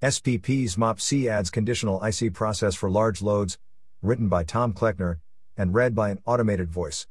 SPP's MOP-C adds conditional IC process for large loads, written by Tom Kleckner, and read by an automated voice.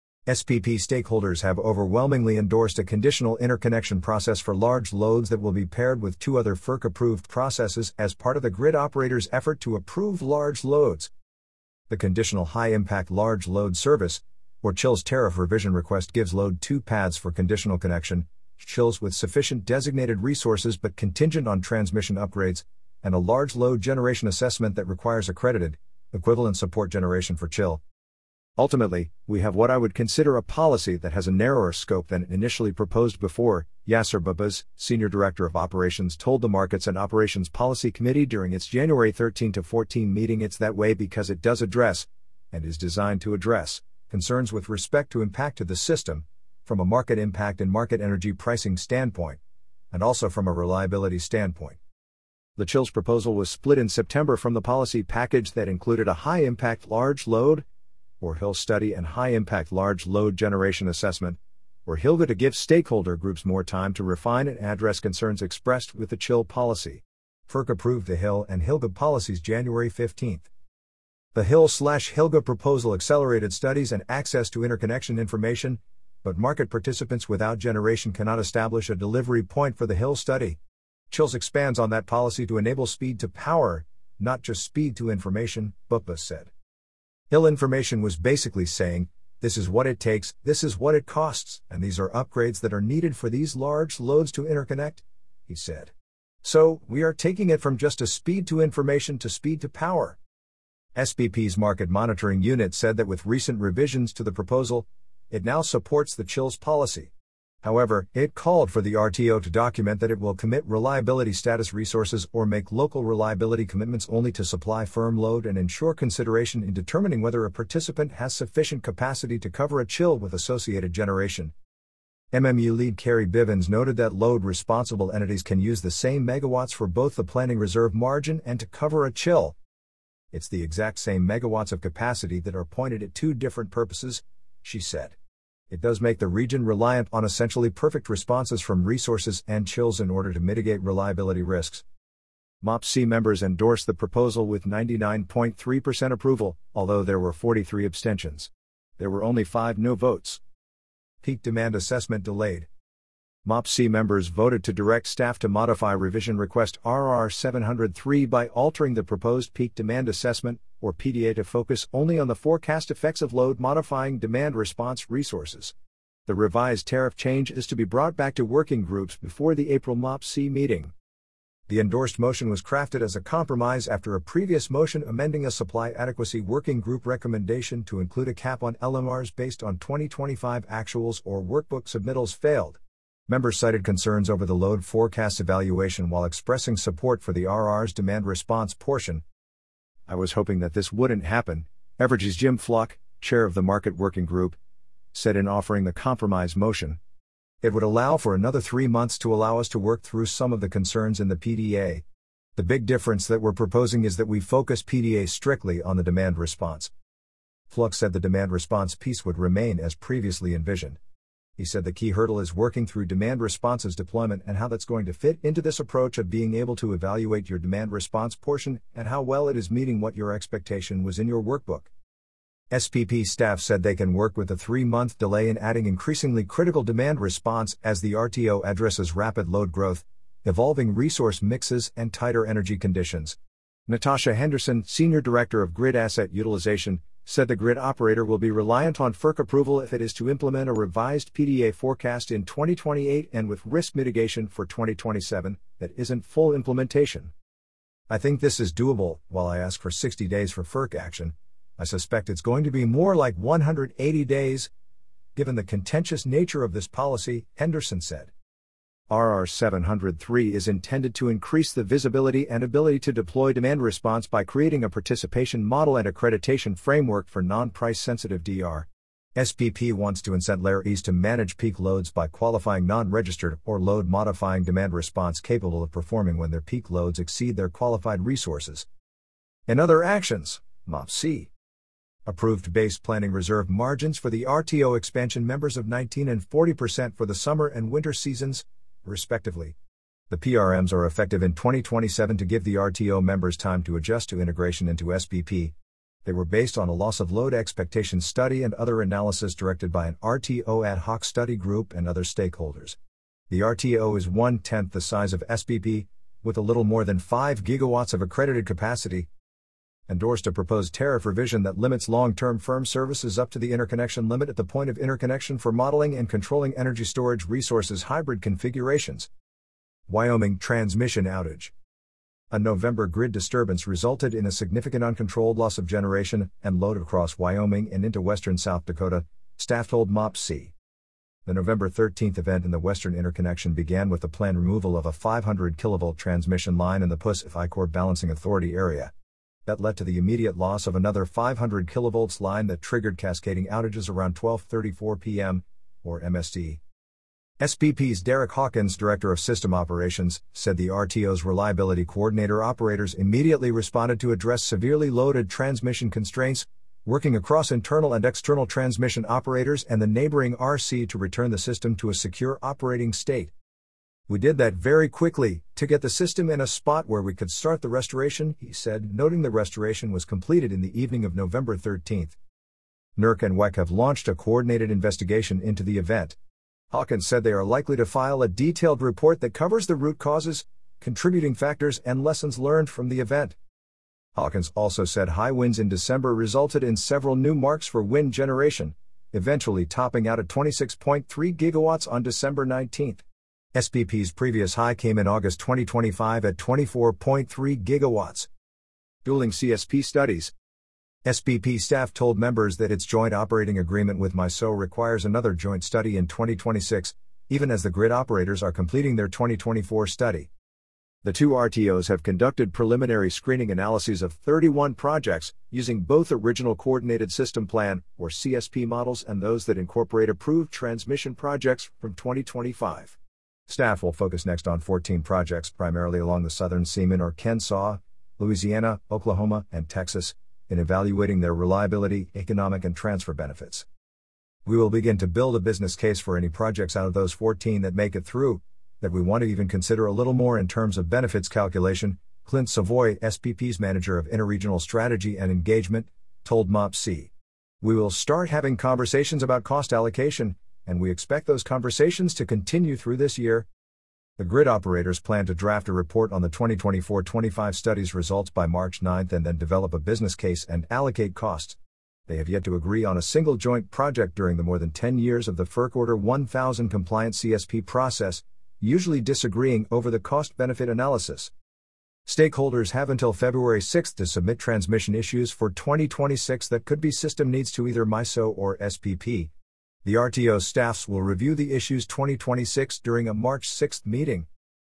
SPP stakeholders have overwhelmingly endorsed a conditional interconnection process for large loads that will be paired with two other FERC-approved processes as part of the grid operator's effort to approve large loads. The Conditional High-Impact Large Load Service, or CHILS tariff revision request, gives Load 2 paths for conditional connection, CHILS with sufficient designated resources but contingent on transmission upgrades, and a large load generation assessment that requires accredited, equivalent support generation for CHIL. Ultimately, we have what I would consider a policy that has a narrower scope than initially proposed before, Yasser Babas, Senior Director of Operations, told the Markets and Operations Policy Committee during its January 13-14 meeting. It's that way because it does address, and is designed to address, concerns with respect to impact to the system, from a market impact and market energy pricing standpoint, and also from a reliability standpoint. The CHILS proposal was split in September from the policy package that included a high-impact large load, or HIL study, and high-impact large load generation assessment, or HILGA, to give stakeholder groups more time to refine and address concerns expressed with the CHIL policy. FERC approved the HIL and HILGA policies January 15. The HIL/HILGA proposal accelerated studies and access to interconnection information, but market participants without generation cannot establish a delivery point for the HIL study. CHILS expands on that policy to enable speed to power, not just speed to information, Babas said. HIL information was basically saying, this is what it takes, this is what it costs, and these are upgrades that are needed for these large loads to interconnect, he said. So, we are taking it from just a speed to information to speed to power. SPP's Market Monitoring Unit said that with recent revisions to the proposal, it now supports the CHILS policy. However, it called for the RTO to document that it will commit reliability status resources or make local reliability commitments only to supply firm load and ensure consideration in determining whether a participant has sufficient capacity to cover a CHIL with associated generation. MMU lead Kerry Bivens noted that load-responsible entities can use the same megawatts for both the planning reserve margin and to cover a CHIL. It's the exact same megawatts of capacity that are pointed at two different purposes, she said. It does make the region reliant on essentially perfect responses from resources and CHILS in order to mitigate reliability risks. MOP-C members endorsed the proposal with 99.3% approval, although there were 43 abstentions. There were only 5 no votes. Peak demand assessment delayed. MOP-C members voted to direct staff to modify revision request RR 703 by altering the proposed peak demand assessment, or PDA, to focus only on the forecast effects of load-modifying demand response resources. The revised tariff change is to be brought back to working groups before the April MOP-C meeting. The endorsed motion was crafted as a compromise after a previous motion amending a supply adequacy working group recommendation to include a cap on LMRs based on 2025 actuals or workbook submittals failed. Members cited concerns over the load forecast evaluation while expressing support for the RR's demand response portion. I was hoping that this wouldn't happen, Evergy's Jim Flock, chair of the Market Working Group, said in offering the compromise motion. It would allow for another 3 months to allow us to work through some of the concerns in the PDA. The big difference that we're proposing is that we focus PDA strictly on the demand response. Flock said the demand response piece would remain as previously envisioned. He said the key hurdle is working through demand responses deployment and how that's going to fit into this approach of being able to evaluate your demand response portion and how well it is meeting what your expectation was in your workbook. SPP staff said they can work with a 3-month delay in adding increasingly critical demand response as the RTO addresses rapid load growth, evolving resource mixes, and tighter energy conditions. Natasha Henderson, Senior Director of Grid Asset Utilization, said the grid operator will be reliant on FERC approval if it is to implement a revised PDA forecast in 2028 and with risk mitigation for 2027, that isn't full implementation. I think this is doable. While I ask for 60 days for FERC action, I suspect it's going to be more like 180 days, given the contentious nature of this policy, Henderson said. RR 703 is intended to increase the visibility and ability to deploy demand response by creating a participation model and accreditation framework for non-price-sensitive DR. SPP wants to incent Layer East to manage peak loads by qualifying non-registered or load-modifying demand response capable of performing when their peak loads exceed their qualified resources. In other actions, MOP-C approved base planning reserve margins for the RTO expansion members of 19% and 40% for the summer and winter seasons, respectively. The PRMs are effective in 2027 to give the RTO members time to adjust to integration into SPP. They were based on a loss of load expectation study and other analysis directed by an RTO ad hoc study group and other stakeholders. The RTO is 1/10 the size of SPP, with a little more than 5 gigawatts of accredited capacity. Endorsed a proposed tariff revision that limits long-term firm services up to the interconnection limit at the point of interconnection for modeling and controlling energy storage resources hybrid configurations. Wyoming transmission outage. A November grid disturbance resulted in a significant uncontrolled loss of generation and load across Wyoming and into western South Dakota, staff told MOPS-C. The November 13th event in the western interconnection began with the planned removal of a 500 kilovolt transmission line in the PUS-ICOR Balancing Authority area. That led to the immediate loss of another 500 kilovolts line that triggered cascading outages around 12:34 p.m., or MST. SPP's Derek Hawkins, Director of System Operations, said the RTO's reliability coordinator operators immediately responded to address severely loaded transmission constraints, working across internal and external transmission operators and the neighboring RC to return the system to a secure operating state. We did that very quickly, to get the system in a spot where we could start the restoration, he said, noting the restoration was completed in the evening of November 13th. NERC and WEC have launched a coordinated investigation into the event. Hawkins said they are likely to file a detailed report that covers the root causes, contributing factors, and lessons learned from the event. Hawkins also said high winds in December resulted in several new marks for wind generation, eventually topping out at 26.3 gigawatts on December 19. SPP's previous high came in August 2025 at 24.3 gigawatts. Dueling CSP studies. SPP staff told members that its joint operating agreement with MISO requires another joint study in 2026, even as the grid operators are completing their 2024 study. The two RTOs have conducted preliminary screening analyses of 31 projects, using both original Coordinated System Plan, or CSP models, and those that incorporate approved transmission projects from 2025. Staff will focus next on 14 projects, primarily along the southern Seaman or Kennesaw, Louisiana, Oklahoma, and Texas, in evaluating their reliability, economic, and transfer benefits. We will begin to build a business case for any projects out of those 14 that make it through, that we want to even consider a little more in terms of benefits calculation, Clint Savoy, SPP's Manager of Interregional Strategy and Engagement, told MOPS-C. We will start having conversations about cost allocation, and we expect those conversations to continue through this year. The grid operators plan to draft a report on the 2024-25 study's results by March 9 and then develop a business case and allocate costs. They have yet to agree on a single joint project during the more than 10 years of the FERC Order 1000 compliant CSP process, usually disagreeing over the cost-benefit analysis. Stakeholders have until February 6 to submit transmission issues for 2026 that could be system needs to either MISO or SPP. The RTO staffs will review the issues 2026 during a March 6 meeting.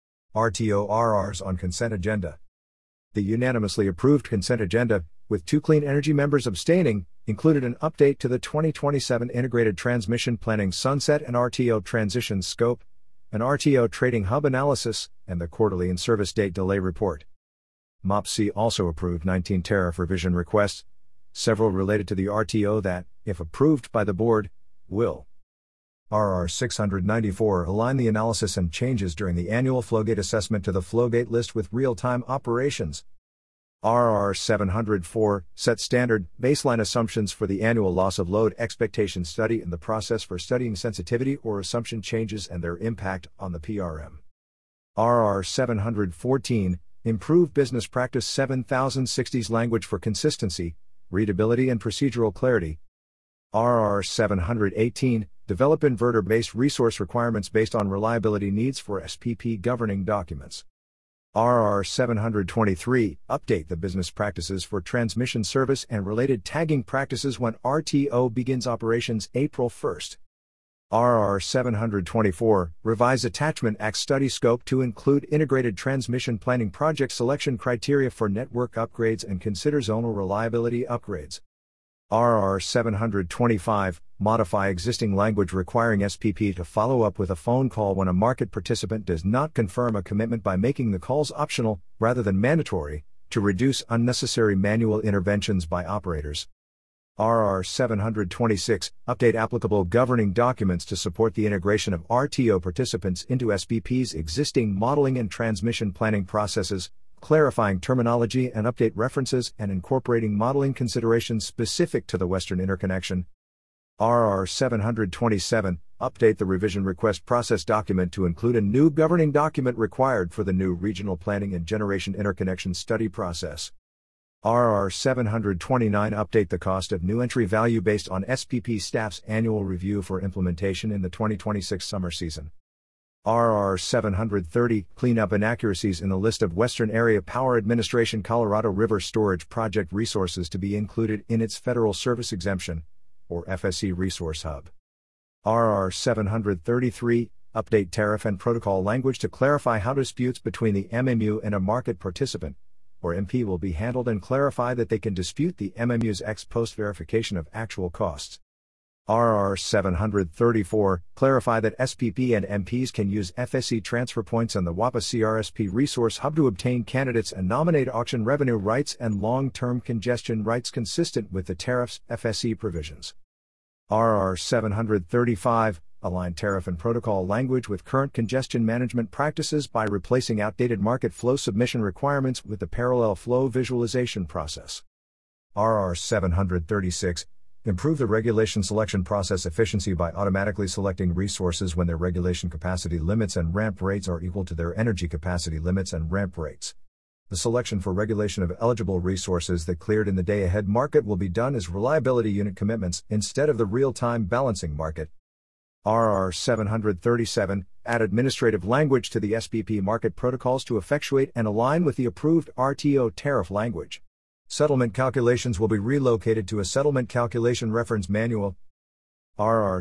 RTO RRs on consent agenda. The unanimously approved consent agenda, with 2 Clean Energy members abstaining, included an update to the 2027 Integrated Transmission Planning Sunset and RTO Transition Scope, an RTO Trading Hub analysis, and the quarterly in-service date delay report. MOPS-C also approved 19 tariff revision requests, several related to the RTO that, if approved by the board, will. RR 694 align the analysis and changes during the annual Flowgate assessment to the Flowgate list with real-time operations. RR 704 set standard, baseline assumptions for the annual loss of load expectation study and the process for studying sensitivity or assumption changes and their impact on the PRM. RR 714 improve business practice 7060's language for consistency, readability and procedural clarity. RR 718 develop inverter-based resource requirements based on reliability needs for SPP governing documents. RR 723 update the business practices for transmission service and related tagging practices when RTO begins operations April 1. RR 724 revise Attachment Act study scope to include integrated transmission planning project selection criteria for network upgrades and consider zonal reliability upgrades. RR 725 modify existing language requiring SPP to follow up with a phone call when a market participant does not confirm a commitment by making the calls optional, rather than mandatory, to reduce unnecessary manual interventions by operators. RR 726, update applicable governing documents to support the integration of RTO participants into SPP's existing modeling and transmission planning processes, clarifying terminology and update references and incorporating modeling considerations specific to the Western Interconnection. RR 727, update the revision request process document to include a new governing document required for the new Regional Planning and Generation Interconnection Study process. RR 729, update the cost of new entry value based on SPP staff's annual review for implementation in the 2026 summer season. RR 730, clean up inaccuracies in the list of Western Area Power Administration Colorado River Storage Project resources to be included in its Federal Service Exemption, or FSE Resource Hub. RR 733, update tariff and protocol language to clarify how disputes between the MMU and a market participant, or MP, will be handled and clarify that they can dispute the MMU's ex post verification of actual costs. RR 734, clarify that SPP and MPs can use FSE transfer points and the WAPA CRSP Resource Hub to obtain candidates and nominate auction revenue rights and long-term congestion rights consistent with the tariff's FSE provisions. RR 735, align tariff and protocol language with current congestion management practices by replacing outdated market flow submission requirements with the parallel flow visualization process. RR 736, improve the regulation selection process efficiency by automatically selecting resources when their regulation capacity limits and ramp rates are equal to their energy capacity limits and ramp rates. The selection for regulation of eligible resources that cleared in the day-ahead market will be done as reliability unit commitments instead of the real-time balancing market. RR 737, add administrative language to the SPP market protocols to effectuate and align with the approved RTO tariff language. Settlement calculations will be relocated to a settlement calculation reference manual. RR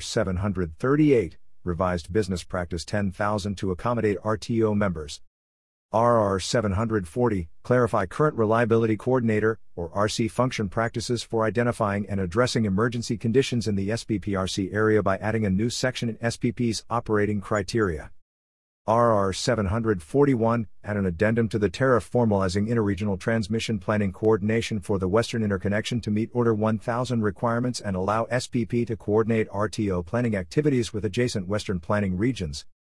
738, revised business practice 10,000 to accommodate RTO members. RR 740, clarify current reliability coordinator, or RC function practices for identifying and addressing emergency conditions in the SPP-RC area by adding a new section in SPP's operating criteria. RR 741, add an addendum to the tariff formalizing interregional transmission planning coordination for the Western Interconnection to meet Order 1000 requirements and allow SPP to coordinate RTO planning activities with adjacent Western planning regions,